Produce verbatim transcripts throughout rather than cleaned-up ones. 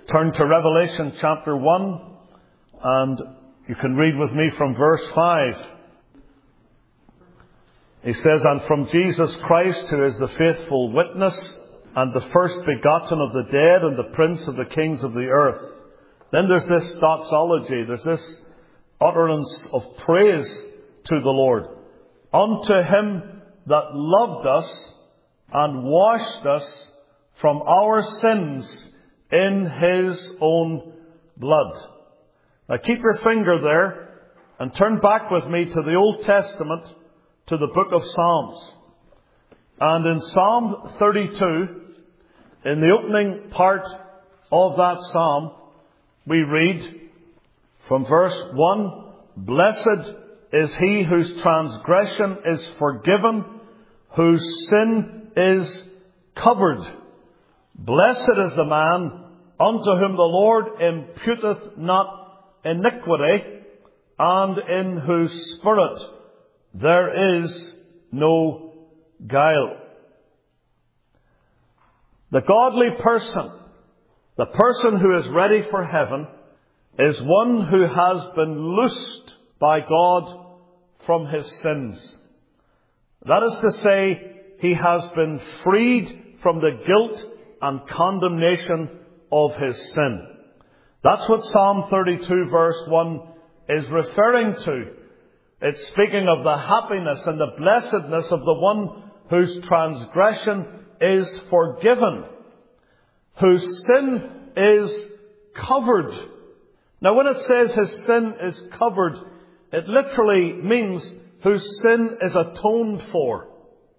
Turn to Revelation chapter one, and you can read with me from verse five. He says, "And from Jesus Christ, who is the faithful witness, and the first begotten of the dead, and the prince of the kings of the earth." Then there's this doxology, there's this utterance of praise to the Lord. "Unto him that loved us and washed us from our sins in his own blood." Now keep your finger there and turn back with me to the Old Testament, to the book of Psalms. And in Psalm thirty-two, in the opening part of that psalm, we read from verse one, "Blessed is he whose transgression is forgiven, whose sin is covered. Blessed is the man unto whom the Lord imputeth not iniquity, and in whose spirit there is no guile." The godly person, the person who is ready for heaven, is one who has been loosed by God from his sins. That is to say, he has been freed from the guilt and condemnation of his sin. That's what Psalm thirty-two verse one is referring to. It's speaking of the happiness and the blessedness of the one whose transgression is forgiven, whose sin is covered. Now when it says his sin is covered, it literally means whose sin is atoned for.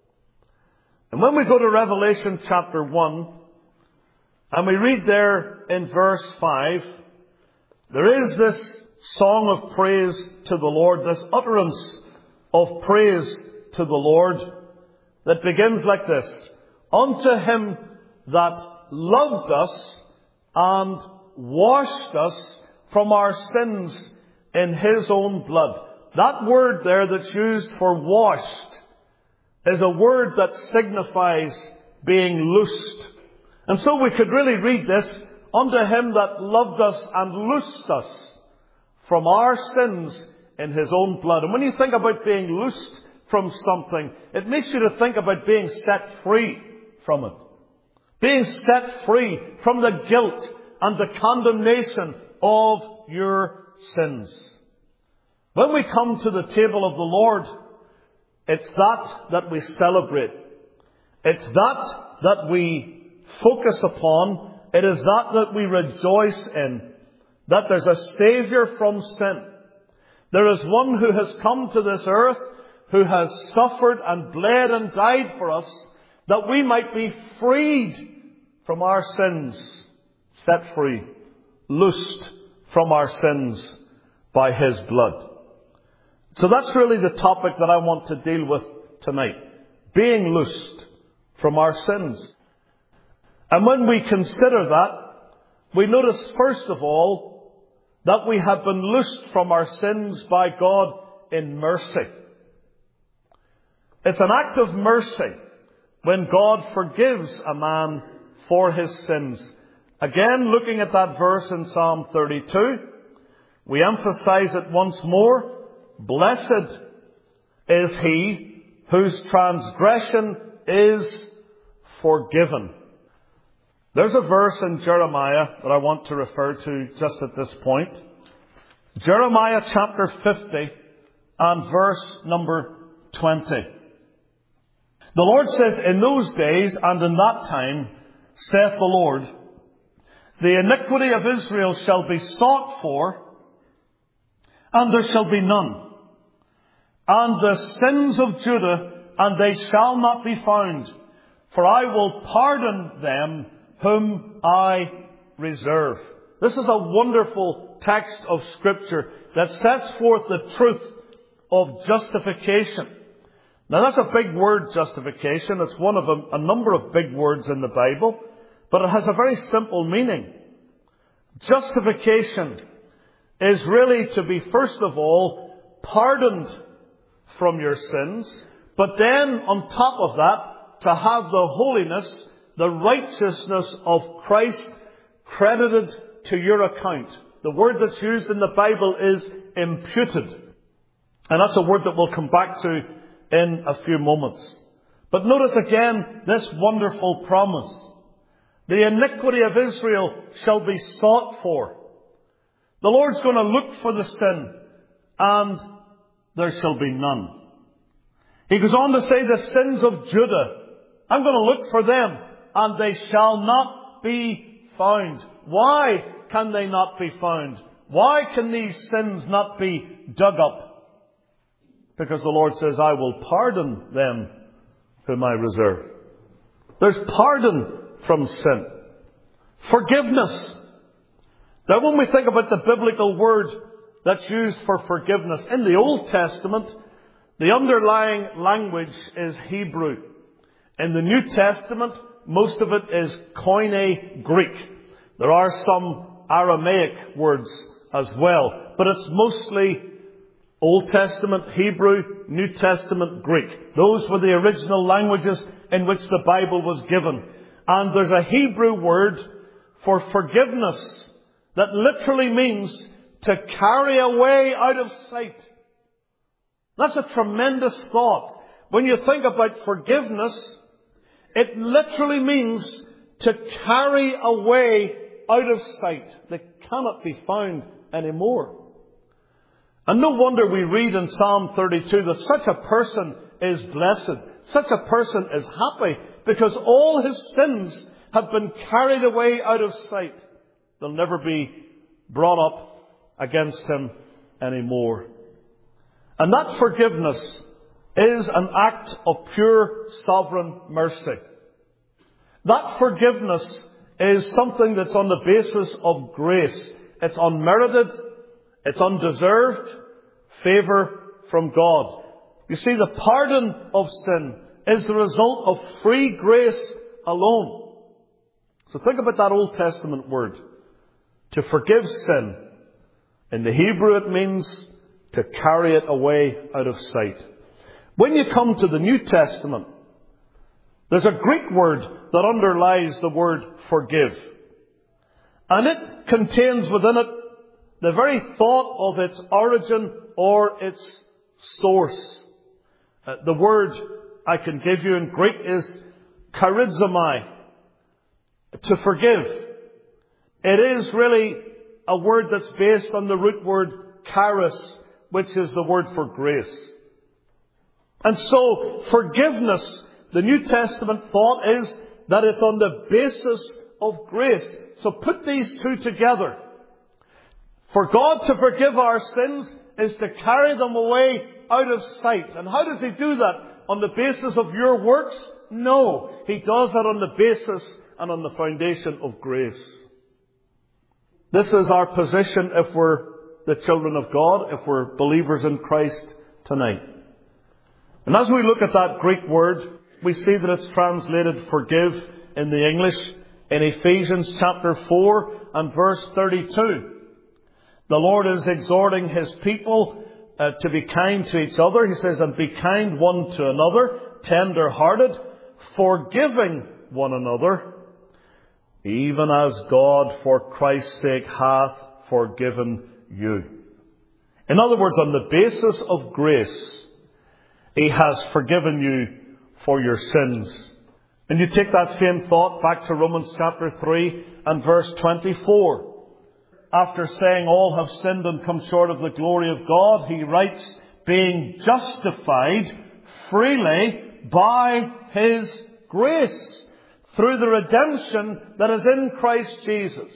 And when we go to Revelation chapter one, and we read there in verse five, there is this song of praise to the Lord, this utterance of praise to the Lord that begins like this: "Unto him that loved us and washed us from our sins in his own blood." That word there that's used for washed is a word that signifies being loosed. And so we could really read this: "Unto him that loved us and loosed us from our sins in his own blood." And when you think about being loosed from something, it makes you to think about being set free from it. Being set free from the guilt and the condemnation of your sins. When we come to the table of the Lord, it's that that we celebrate. It's that that we focus upon. It is that that we rejoice in. That there's a Savior from sin. There is one who has come to this earth, who has suffered and bled and died for us, that we might be freed from our sins, set free, loosed from our sins by his blood. So that's really the topic that I want to deal with tonight. Being loosed from our sins. And when we consider that, we notice first of all that we have been loosed from our sins by God in mercy. It's an act of mercy when God forgives a man for his sins. Again, looking at that verse in Psalm thirty-two, we emphasize it once more. Blessed is he whose transgression is forgiven. There's a verse in Jeremiah that I want to refer to just at this point. Jeremiah chapter fifty and verse number twenty. The Lord says, "In those days and in that time, saith the Lord, the iniquity of Israel shall be sought for, and there shall be none. And the sins of Judah, and they shall not be found. For I will pardon them whom I reserve." This is a wonderful text of Scripture that sets forth the truth of justification. Now that's a big word, justification. It's one of a, a number of big words in the Bible, but it has a very simple meaning. Justification is really to be, first of all, pardoned from your sins, but then on top of that, to have the holiness, the righteousness of Christ credited to your account. The word that's used in the Bible is imputed. And that's a word that we'll come back to in a few moments. But notice again this wonderful promise. The iniquity of Israel shall be sought for. The Lord's going to look for the sin, and there shall be none. He goes on to say the sins of Judah, I'm going to look for them, and they shall not be found. Why can they not be found? Why can these sins not be dug up? Because the Lord says, I will pardon them whom I reserve. There's pardon from sin. Forgiveness. Now when we think about the biblical word that's used for forgiveness, in the Old Testament, the underlying language is Hebrew. In the New Testament, most of it is Koine Greek. There are some Aramaic words as well, but it's mostly Old Testament Hebrew, New Testament Greek. Those were the original languages in which the Bible was given. And there's a Hebrew word for forgiveness that literally means to carry away out of sight. That's a tremendous thought. When you think about forgiveness, it literally means to carry away out of sight. They cannot be found anymore. And no wonder we read in Psalm thirty-two that such a person is blessed. Such a person is happy because all his sins have been carried away out of sight. They'll never be brought up against him anymore. And that forgiveness is an act of pure sovereign mercy. That forgiveness is something that's on the basis of grace. It's unmerited. It's undeserved favor from God. You see, the pardon of sin is the result of free grace alone. So think about that Old Testament word. To forgive sin. In the Hebrew it means to carry it away out of sight. When you come to the New Testament, there's a Greek word that underlies the word forgive. And it contains within it the very thought of its origin or its source. Uh, the word I can give you in Greek is charizomai, to forgive. It is really a word that's based on the root word charis, which is the word for grace. And so forgiveness, the New Testament thought is that it's on the basis of grace. So put these two together. For God to forgive our sins is to carry them away out of sight. And how does He do that? On the basis of your works? No. He does that on the basis and on the foundation of grace. This is our position if we're the children of God, if we're believers in Christ tonight. And as we look at that Greek word, we see that it's translated forgive in the English in Ephesians chapter four and verse thirty-two. The Lord is exhorting His people uh, to be kind to each other. He says, and be kind one to another, tender-hearted, forgiving one another, even as God for Christ's sake hath forgiven you. In other words, on the basis of grace, He has forgiven you for your sins. And you take that same thought back to Romans chapter three and verse twenty-four. After saying all have sinned and come short of the glory of God, he writes, being justified freely by His grace through the redemption that is in Christ Jesus.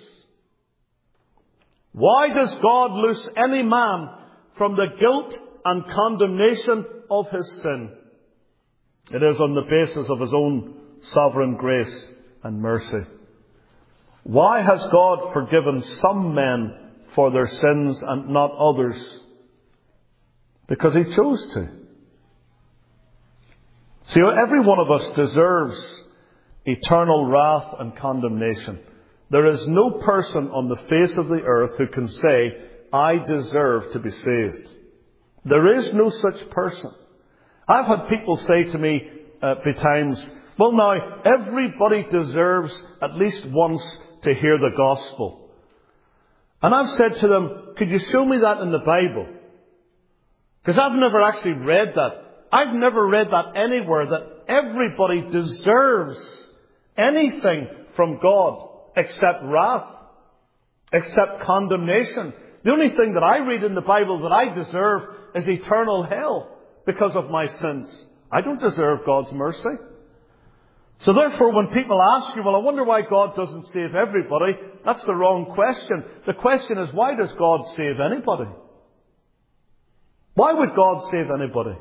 Why does God loose any man from the guilt and condemnation of his sin? It is on the basis of His own sovereign grace and mercy. Why has God forgiven some men for their sins and not others? Because He chose to. See, every one of us deserves eternal wrath and condemnation. There is no person on the face of the earth who can say, I deserve to be saved. There is no such person. I've had people say to me uh, betimes, well now, everybody deserves at least once to hear the gospel. And I've said to them, could you show me that in the Bible? Because I've never actually read that. I've never read that anywhere, that everybody deserves anything from God except wrath, except condemnation. The only thing that I read in the Bible that I deserve is eternal hell because of my sins. I don't deserve God's mercy. So therefore, when people ask you, well, I wonder why God doesn't save everybody, that's the wrong question. The question is, why does God save anybody? Why would God save anybody?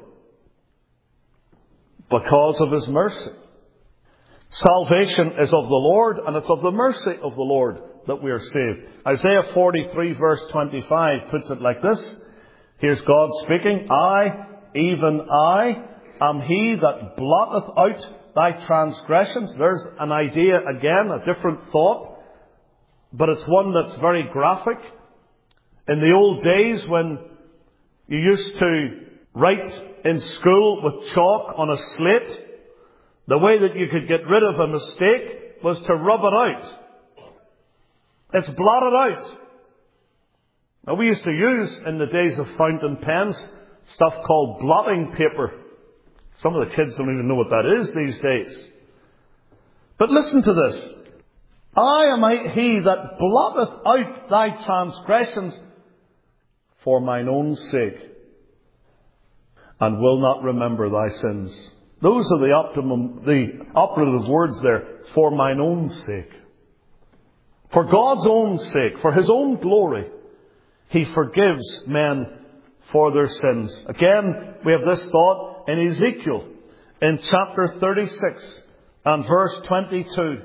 Because of His mercy. Salvation is of the Lord, and it's of the mercy of the Lord that we are saved. Isaiah forty-three verse twenty-five puts it like this. Here's God speaking. I, even I, am He that blotteth out thy transgressions. There's an idea again, a different thought, but it's one that's very graphic. In the old days when you used to write in school with chalk on a slate, the way that you could get rid of a mistake was to rub it out. It's blotted out. Now, we used to use, in the days of fountain pens, stuff called blotting paper. Some of the kids don't even know what that is these days. But listen to this. I am He that blotteth out thy transgressions for mine own sake, and will not remember thy sins. Those are the optimum, the operative words there. For mine own sake. For God's own sake, for His own glory, He forgives men for their sins. Again, we have this thought in Ezekiel, in chapter thirty-six and verse twenty-two.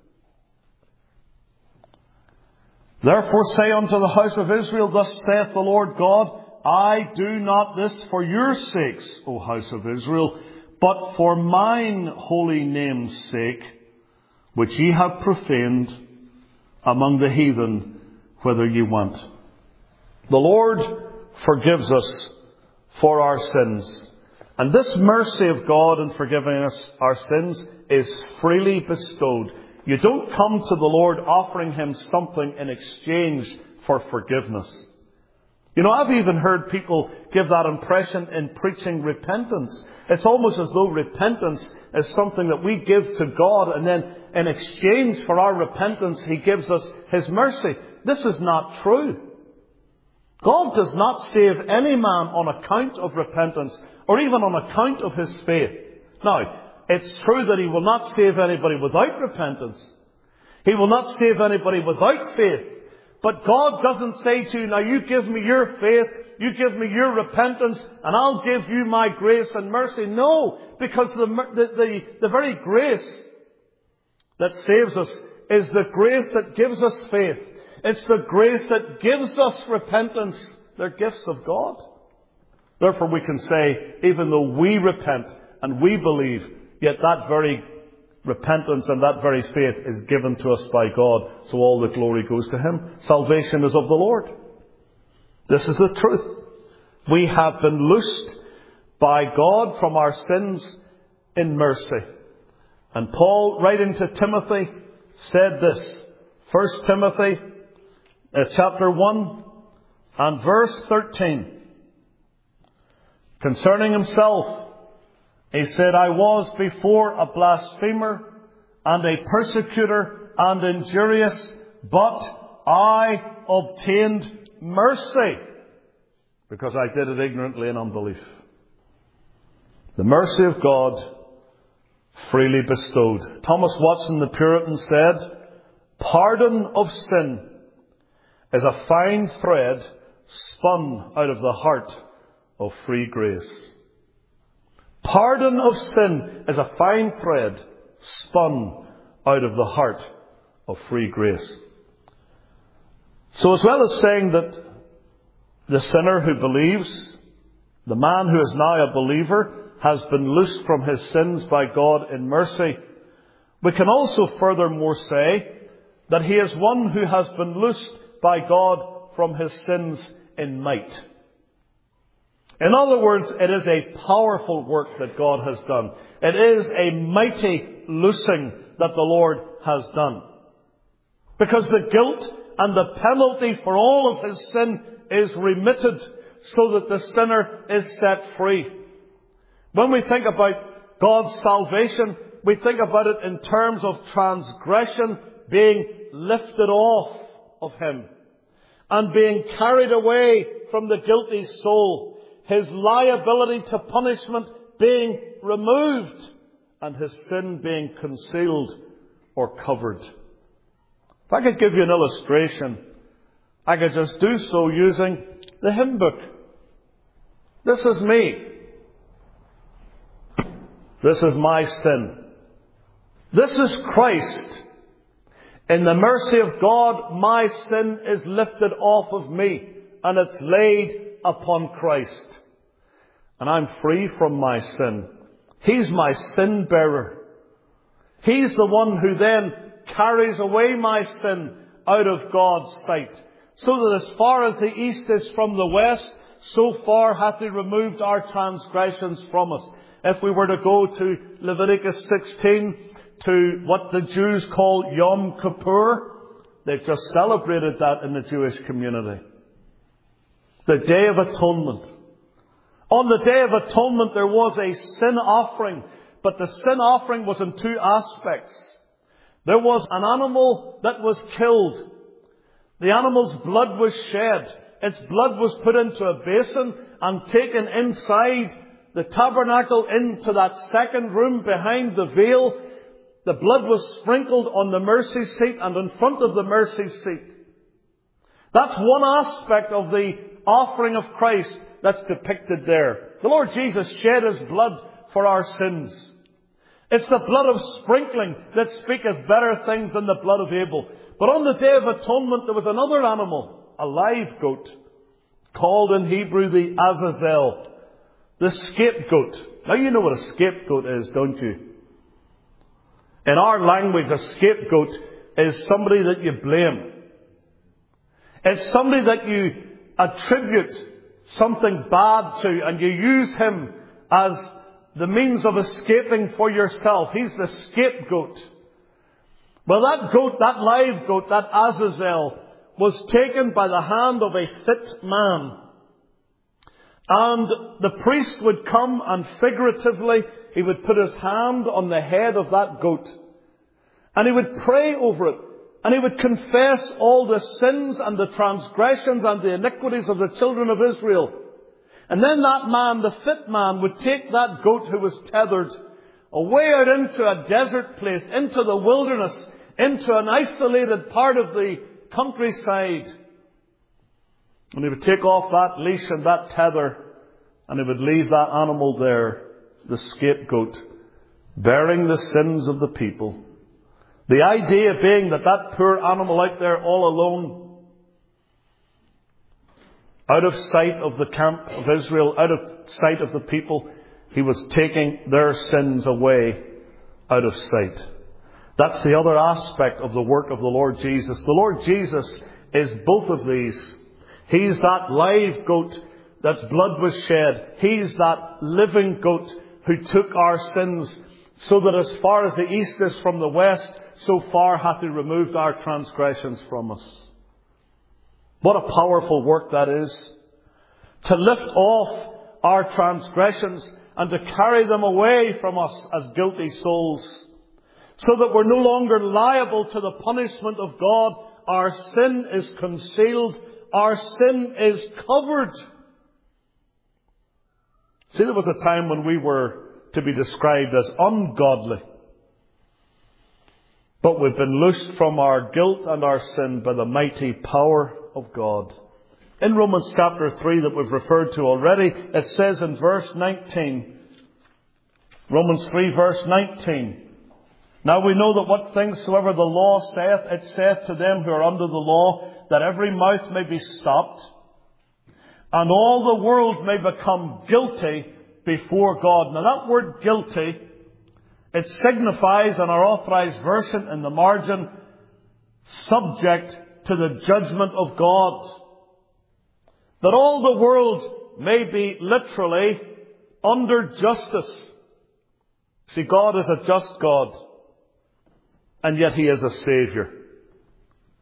Therefore say unto the house of Israel, thus saith the Lord God, I do not this for your sakes, O house of Israel, but for mine holy name's sake, which ye have profaned among the heathen, whither ye went. The Lord forgives us for our sins. And this mercy of God in forgiving us our sins is freely bestowed. You don't come to the Lord offering Him something in exchange for forgiveness. You know, I've even heard people give that impression in preaching repentance. It's almost as though repentance is something that we give to God, and then in exchange for our repentance, He gives us His mercy. This is not true. God does not save any man on account of repentance, or even on account of his faith. Now, it's true that He will not save anybody without repentance. He will not save anybody without faith. But God doesn't say to you, now you give me your faith, you give me your repentance, and I'll give you my grace and mercy. No, because the, the, the, the very grace that saves us is the grace that gives us faith. It's the grace that gives us repentance. They're gifts of God. Therefore we can say, even though we repent and we believe, yet that very repentance and that very faith is given to us by God, so all the glory goes to Him. Salvation is of the Lord. This is the truth. We have been loosed by God from our sins in mercy. And Paul, writing to Timothy, said this. First Timothy uh, chapter one and verse thirteen. Concerning himself, he said, I was before a blasphemer and a persecutor and injurious, but I obtained mercy because I did it ignorantly in unbelief. The mercy of God freely bestowed. Thomas Watson the Puritan said, pardon of sin is a fine thread spun out of the heart of free grace. Pardon of sin is a fine thread spun out of the heart of free grace. So as well as saying that the sinner who believes, the man who is now a believer, has been loosed from his sins by God in mercy, we can also furthermore say that he is one who has been loosed by God from his sins in might. In other words, it is a powerful work that God has done. It is a mighty loosing that the Lord has done. Because the guilt and the penalty for all of his sin is remitted so that the sinner is set free. When we think about God's salvation, we think about it in terms of transgression being lifted off of him and being carried away from the guilty soul, his liability to punishment being removed and his sin being concealed or covered. If I could give you an illustration, I could just do so using the hymn book. This is me. This is my sin. This is Christ. In the mercy of God, my sin is lifted off of me and it's laid upon Christ. And I'm free from my sin. He's my sin bearer. He's the one who then carries away my sin out of God's sight. So that as far as the east is from the west, so far hath he removed our transgressions from us. If we were to go to Leviticus sixteen, to what the Jews call Yom Kippur, they've just celebrated that in the Jewish community. The Day of Atonement. On the Day of Atonement there was a sin offering, but the sin offering was in two aspects. There was an animal that was killed. The animal's blood was shed. Its blood was put into a basin and taken inside the tabernacle into that second room behind the veil. The blood was sprinkled on the mercy seat and in front of the mercy seat. That's one aspect of the offering of Christ that's depicted there. The Lord Jesus shed his blood for our sins. It's the blood of sprinkling that speaketh better things than the blood of Abel. But on the Day of Atonement there was another animal, a live goat, called in Hebrew the Azazel, the scapegoat. Now you know what a scapegoat is, don't you? In our language, a scapegoat is somebody that you blame. It's somebody that you attribute something bad to and you use him as the means of escaping for yourself. He's the scapegoat. Well, that goat, that live goat, that Azazel, was taken by the hand of a fit man. And the priest would come and figuratively, he would put his hand on the head of that goat. And he would pray over it. And he would confess all the sins and the transgressions and the iniquities of the children of Israel. And then that man, the fit man, would take that goat who was tethered away out into a desert place, into the wilderness, into an isolated part of the countryside. And he would take off that leash and that tether, and he would leave that animal there, the scapegoat, bearing the sins of the people. The idea being that that poor animal out there all alone, out of sight of the camp of Israel, out of sight of the people, he was taking their sins away out of sight. That's the other aspect of the work of the Lord Jesus. The Lord Jesus is both of these. He's that live goat that's blood was shed. He's that living goat who took our sins so that as far as the east is from the west, so far hath he removed our transgressions from us. What a powerful work that is. To lift off our transgressions and to carry them away from us as guilty souls. So that we're no longer liable to the punishment of God. Our sin is concealed. Our sin is covered. See, there was a time when we were to be described as ungodly. But we've been loosed from our guilt and our sin by the mighty power of God. In Romans chapter three that we've referred to already, it says in verse nineteen, Romans three verse nineteen, now we know that what things soever the law saith, it saith to them who are under the law, that every mouth may be stopped, and all the world may become guilty before God. Now that word guilty, it signifies in our authorized version in the margin, subject to the judgment of God. That all the world may be literally under justice. See, God is a just God, and yet he is a Saviour.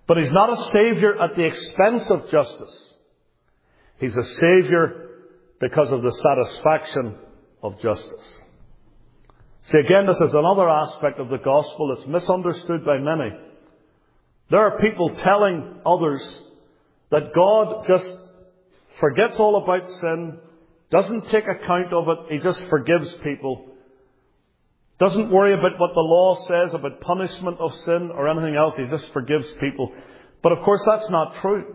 But he's not a Saviour at the expense of justice. He's a Saviour because of the satisfaction of justice. See, again, this is another aspect of the gospel that's misunderstood by many. There are people telling others that God just forgets all about sin, doesn't take account of it, He just forgives people, doesn't worry about what the law says about punishment of sin or anything else, He just forgives people. But of course that's not true.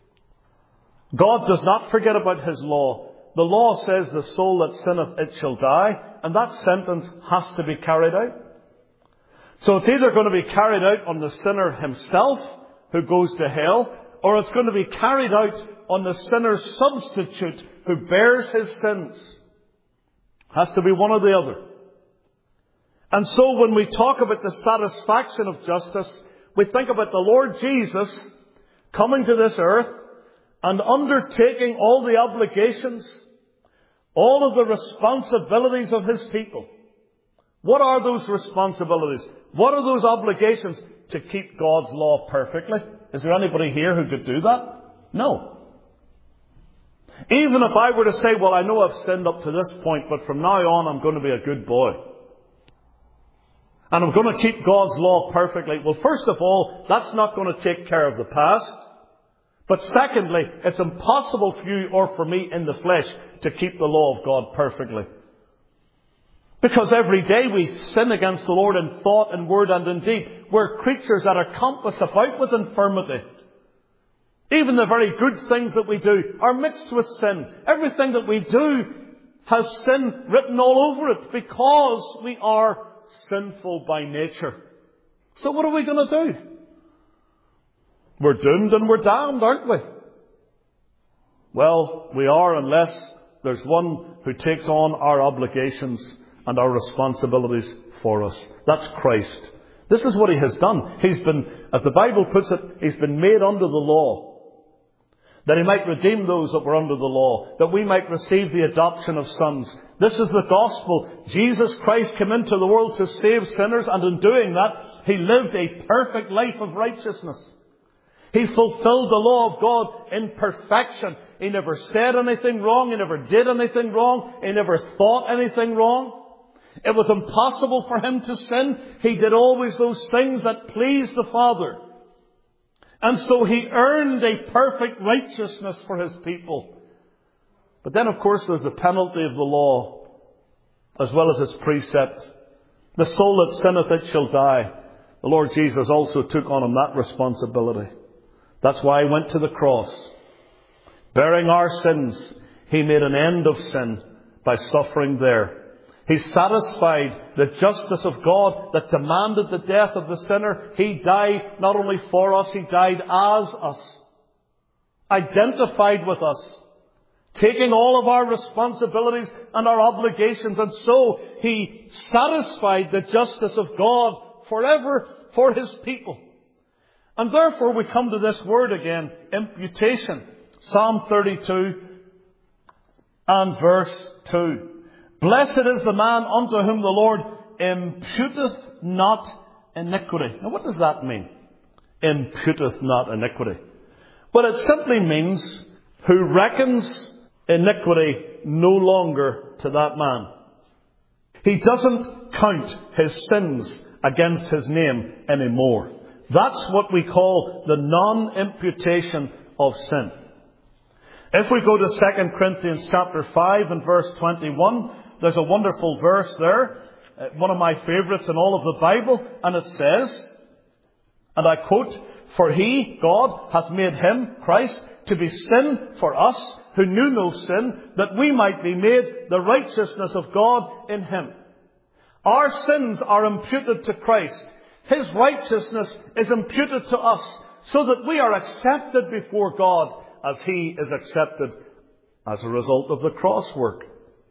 God does not forget about His law. The law says, the soul that sinneth, it shall die, and that sentence has to be carried out. So it's either going to be carried out on the sinner himself, who goes to hell, or it's going to be carried out on the sinner's substitute, who bears his sins. Has to be one or the other. And so when we talk about the satisfaction of justice, we think about the Lord Jesus coming to this earth and undertaking all the obligations, all of the responsibilities of His people. What are those responsibilities? What are those obligations? To keep God's law perfectly. Is there anybody here who could do that? No. Even if I were to say, well, I know I've sinned up to this point, but from now on I'm going to be a good boy. And I'm going to keep God's law perfectly. Well, first of all, that's not going to take care of the past. But secondly, it's impossible for you or for me in the flesh to keep the law of God perfectly. Because every day we sin against the Lord in thought and word and in deed. We're creatures that are compassed about with infirmity. Even the very good things that we do are mixed with sin. Everything that we do has sin written all over it because we are sinful by nature. So what are we going to do? We're doomed and we're damned, aren't we? Well, we are unless there's one who takes on our obligations and our responsibilities for us. That's Christ. This is what He has done. He's been, as the Bible puts it, He's been made under the law, that He might redeem those that were under the law, that we might receive the adoption of sons. This is the gospel. Jesus Christ came into the world to save sinners, and in doing that, He lived a perfect life of righteousness. He fulfilled the law of God in perfection. He never said anything wrong. He never did anything wrong. He never thought anything wrong. It was impossible for Him to sin. He did always those things that pleased the Father. And so He earned a perfect righteousness for His people. But then, of course, there's the penalty of the law, as well as its precept. The soul that sinneth, it shall die. The Lord Jesus also took on Him that responsibility. That's why He went to the cross. Bearing our sins, He made an end of sin by suffering there. He satisfied the justice of God that demanded the death of the sinner. He died not only for us, He died as us. Identified with us. Taking all of our responsibilities and our obligations. And so He satisfied the justice of God forever for His people. And therefore we come to this word again, imputation. Psalm thirty-two and verse two. Blessed is the man unto whom the Lord imputeth not iniquity. Now what does that mean? Imputeth not iniquity. Well, it simply means who reckons iniquity no longer to that man. He doesn't count his sins against his name anymore. That's what we call the non-imputation of sin. If we go to Second Corinthians chapter five and verse twenty-one, there's a wonderful verse there, one of my favourites in all of the Bible, and it says, and I quote, For He, God, hath made Him, Christ, to be sin for us, who knew no sin, that we might be made the righteousness of God in Him. Our sins are imputed to Christ. His righteousness is imputed to us, so that we are accepted before God as He is accepted as a result of the cross work.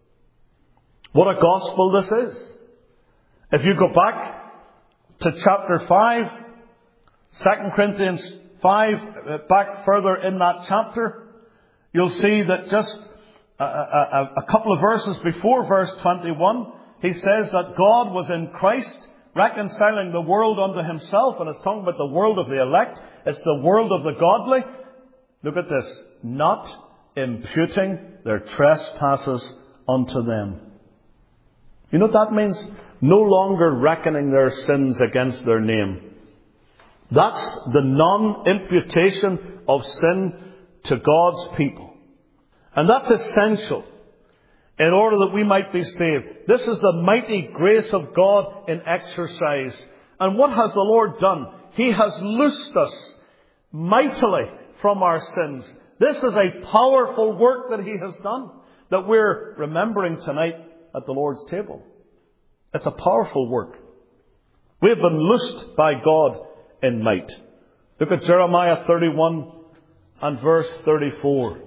What a gospel this is. If you go back to chapter five, Second Corinthians five, back further in that chapter, you'll see that just a, a, a couple of verses before verse twenty-one, he says that God was in Christ, reconciling the world unto himself, and it's talking about the world of the elect. It's the world of the godly. Look at this. Not imputing their trespasses unto them. You know what that means? No longer reckoning their sins against their name. That's the non-imputation of sin to God's people. And that's essential in order that we might be saved. This is the mighty grace of God in exercise. And what has the Lord done? He has loosed us mightily from our sins. This is a powerful work that He has done, that we're remembering tonight at the Lord's table. It's a powerful work. We have been loosed by God in might. Look at Jeremiah thirty-one and verse thirty-four.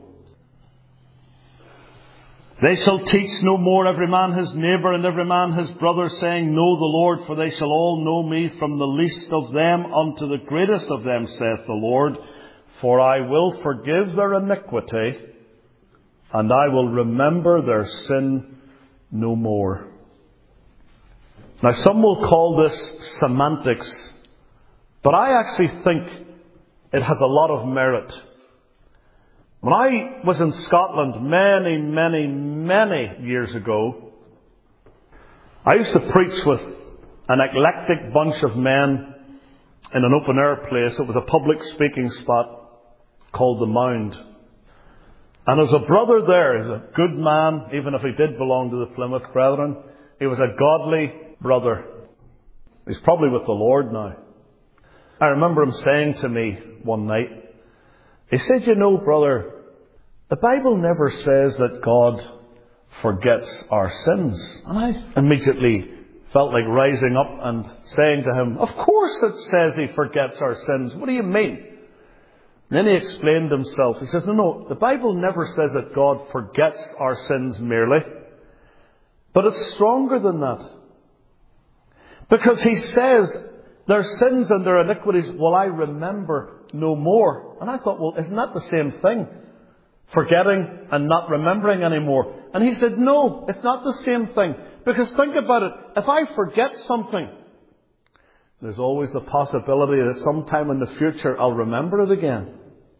They shall teach no more every man his neighbour and every man his brother, saying, Know the Lord, for they shall all know me, from the least of them unto the greatest of them, saith the Lord. For I will forgive their iniquity, and I will remember their sin no more. Now, some will call this semantics, but I actually think it has a lot of merit. When I was in Scotland many, many, many years ago, I used to preach with an eclectic bunch of men in an open-air place. It was a public speaking spot called The Mound. And there was a brother there. He was a good man, even if he did belong to the Plymouth Brethren. He was a godly brother. He's probably with the Lord now. I remember him saying to me one night, he said, You know, brother, the Bible never says that God forgets our sins. And I immediately felt like rising up and saying to him, Of course it says He forgets our sins. What do you mean? And then he explained himself. He says, No, no, the Bible never says that God forgets our sins merely. But it's stronger than that. Because He says, their sins and their iniquities will I remember no more. And I thought, well, isn't that the same thing? Forgetting and not remembering anymore. And he said, no, it's not the same thing. Because think about it. If I forget something, there's always the possibility that sometime in the future I'll remember it again.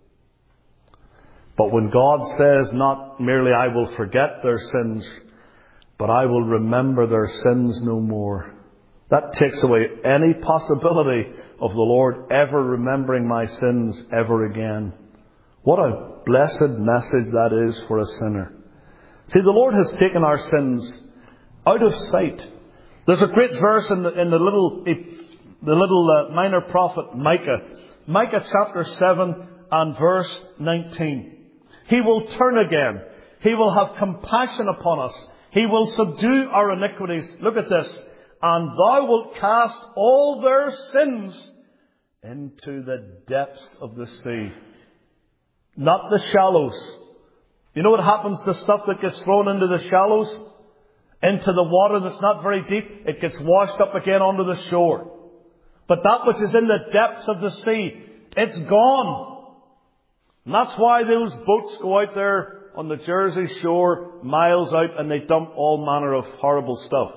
But when God says, not merely I will forget their sins, but I will remember their sins no more, that takes away any possibility of the Lord ever remembering my sins ever again. What a blessed message that is for a sinner. See, the Lord has taken our sins out of sight. There's a great verse in the, in the little, the little uh, minor prophet Micah. Micah chapter seven and verse nineteen. He will turn again. He will have compassion upon us. He will subdue our iniquities. Look at this. And thou wilt cast all their sins into the depths of the sea. Not the shallows. You know what happens to stuff that gets thrown into the shallows? Into the water that's not very deep, it gets washed up again onto the shore. But that which is in the depths of the sea, it's gone. And that's why those boats go out there on the Jersey shore, miles out, and they dump all manner of horrible stuff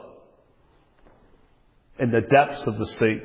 in the depths of the sea,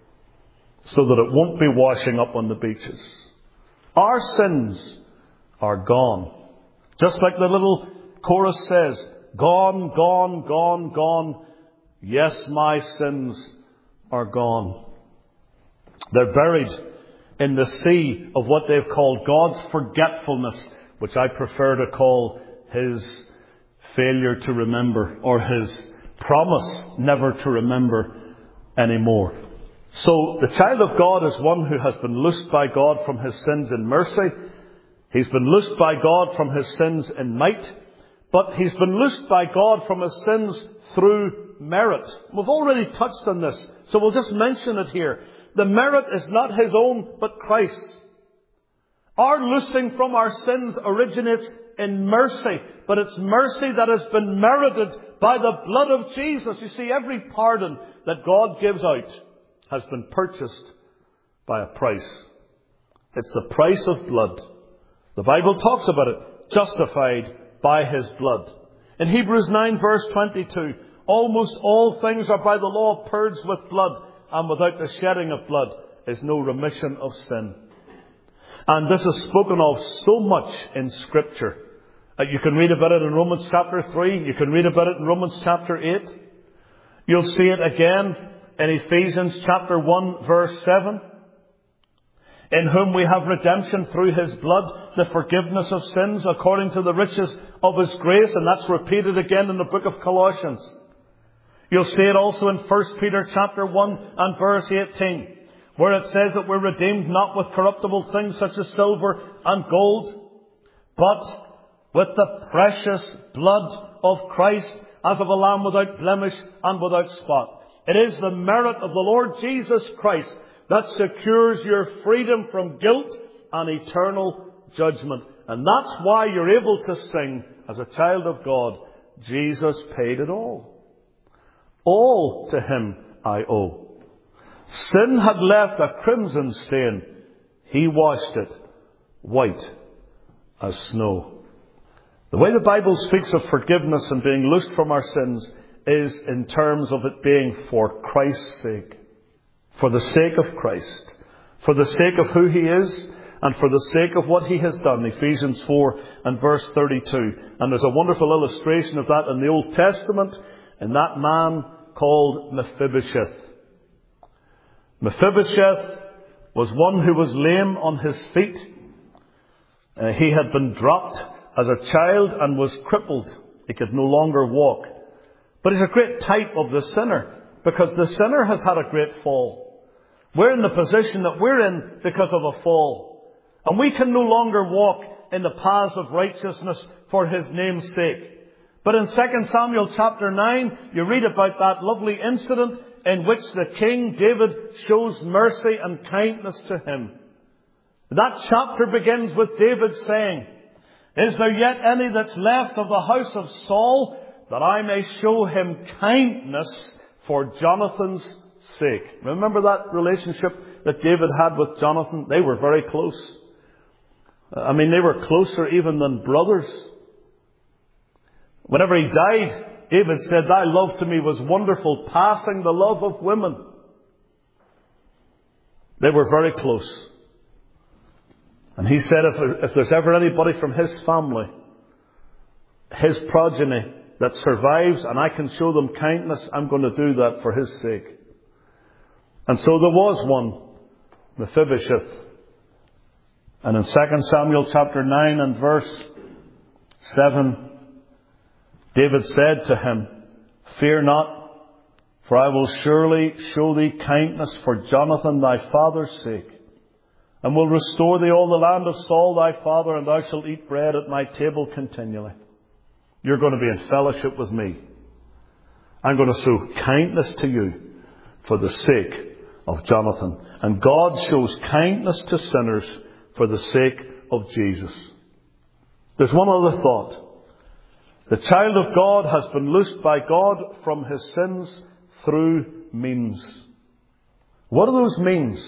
so that it won't be washing up on the beaches. Our sins are gone. Just like the little chorus says, Gone, gone, gone, gone. Yes, my sins are gone. They're buried in the sea of what they've called God's forgetfulness, which I prefer to call His failure to remember, or His promise never to remember anymore. So the child of God is one who has been loosed by God from his sins in mercy. He's been loosed by God from his sins in might. But he's been loosed by God from his sins through merit. We've already touched on this, so we'll just mention it here. The merit is not his own, but Christ's. Our loosing from our sins originates in mercy, but it's mercy that has been merited by the blood of Jesus. You see, every pardon that God gives out has been purchased by a price. It's the price of blood. The Bible talks about it, justified by His blood. In Hebrews nine verse twenty-two, almost all things are by the law purged with blood, and without the shedding of blood is no remission of sin. And this is spoken of so much in Scripture. Uh, you can read about it in Romans chapter three. You can read about it in Romans chapter eight. You'll see it again in Ephesians chapter one verse seven. In whom we have redemption through His blood, the forgiveness of sins according to the riches of His grace. And that's repeated again in the book of Colossians. You'll see it also in First Peter chapter one and verse eighteen, where it says that we're redeemed not with corruptible things such as silver and gold, but with the precious blood of Christ, as of a lamb without blemish and without spot. It is the merit of the Lord Jesus Christ that secures your freedom from guilt and eternal judgment. And that's why you're able to sing as a child of God, Jesus paid it all. All to Him I owe. Sin had left a crimson stain. He washed it white as snow. The way the Bible speaks of forgiveness and being loosed from our sins is in terms of it being for Christ's sake. For the sake of Christ. For the sake of who He is. And for the sake of what He has done. Ephesians four and verse thirty-two. And there's a wonderful illustration of that in the Old Testament. In that man called Mephibosheth. Mephibosheth was one who was lame on his feet. Uh, he had been dropped as a child and was crippled. He could no longer walk. But he's a great type of the sinner, because the sinner has had a great fall. We're in the position that we're in because of a fall. And we can no longer walk in the paths of righteousness for His name's sake. But in Second Samuel chapter nine, you read about that lovely incident in which the king David shows mercy and kindness to him. That chapter begins with David saying, "Is there yet any that's left of the house of Saul, that I may show him kindness for Jonathan's sake?" Remember that relationship that David had with Jonathan? They were very close. I mean, they were closer even than brothers. Whenever he died, David said, "Thy love to me was wonderful, passing the love of women." They were very close. And he said, if, if there's ever anybody from his family, his progeny, that survives and I can show them kindness, I'm going to do that for his sake. And so there was one, Mephibosheth. And in Second Samuel chapter nine and verse seven, David said to him, "Fear not, for I will surely show thee kindness for Jonathan thy father's sake, and will restore thee all the land of Saul thy father, and thou shalt eat bread at my table continually." You're going to be in fellowship with me. I'm going to show kindness to you for the sake of Jonathan. And God shows kindness to sinners for the sake of Jesus. There's one other thought. The child of God has been loosed by God from his sins through means. What are those means?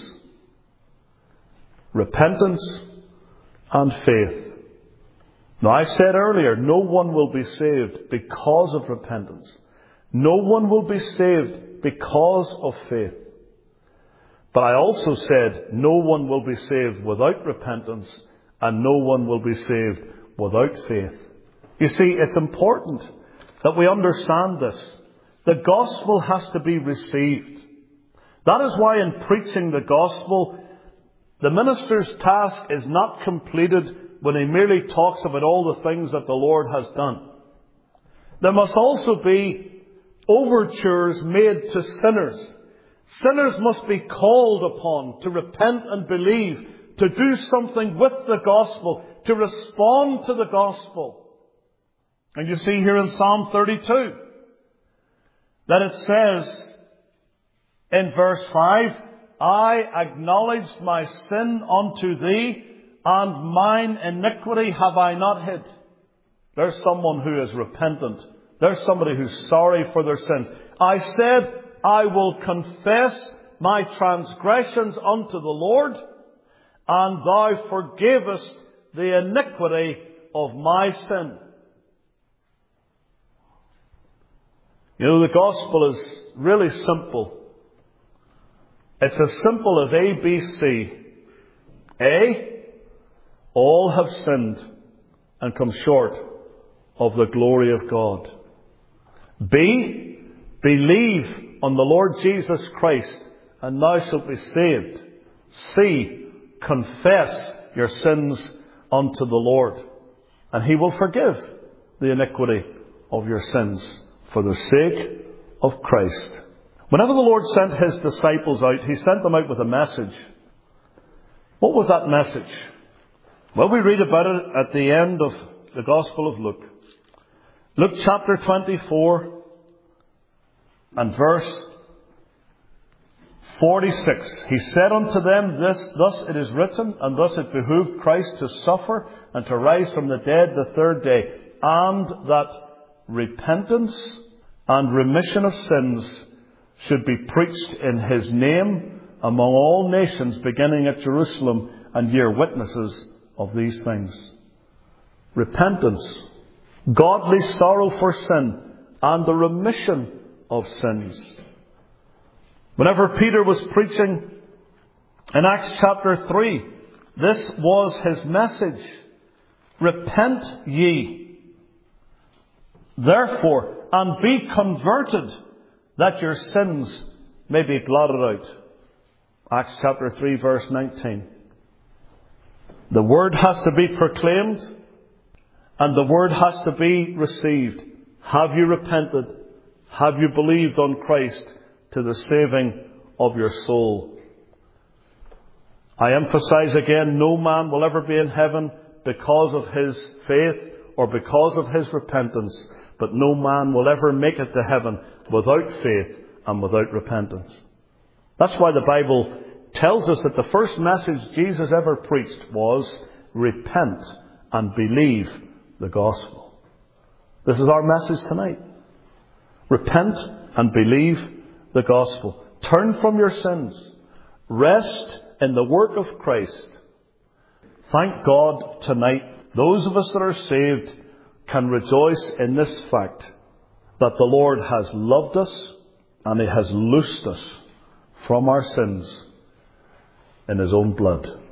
Repentance and faith. Now, I said earlier, no one will be saved because of repentance. No one will be saved because of faith. But I also said, no one will be saved without repentance, and no one will be saved without faith. You see, it's important that we understand this. The gospel has to be received. That is why in preaching the gospel, the minister's task is not completed when he merely talks about all the things that the Lord has done. There must also be overtures made to sinners. Sinners must be called upon to repent and believe, to do something with the gospel, to respond to the gospel. And you see here in Psalm thirty-two that it says in verse five, "I acknowledged my sin unto thee, and mine iniquity have I not hid." There's someone who is repentant. There's somebody who's sorry for their sins. "I said, I will confess my transgressions unto the Lord, and thou forgavest the iniquity of my sin." You know, the gospel is really simple. It's as simple as A, B, C. A, all have sinned and come short of the glory of God. B, believe on the Lord Jesus Christ and thou shalt be saved. C, confess your sins unto the Lord, and He will forgive the iniquity of your sins for the sake of Christ. Whenever the Lord sent His disciples out, He sent them out with a message. What was that message? Well, we read about it at the end of the Gospel of Luke. Luke chapter twenty-four and verse forty-six. He said unto them, this, thus it is written, and thus it behooved Christ to suffer and to rise from the dead the third day, and that repentance and remission of sins should be preached in His name among all nations, beginning at Jerusalem, and ye are witnesses of these things. Repentance, godly sorrow for sin, and the remission of sins. Whenever Peter was preaching in Acts chapter three, this was his message. Repent ye, therefore, and be converted, that your sins may be blotted out. Acts chapter three verse nineteen. The word has to be proclaimed, and the word has to be received. Have you repented? Have you believed on Christ to the saving of your soul? I emphasize again, no man will ever be in heaven because of his faith or because of his repentance, but no man will ever make it to heaven without faith and without repentance. That's why the Bible tells us that the first message Jesus ever preached was, repent and believe the gospel. This is our message tonight. Repent and believe the gospel. Turn from your sins. Rest in the work of Christ. Thank God tonight, those of us that are saved can rejoice in this fact, that the Lord has loved us and He has loosed us from our sins in His own blood.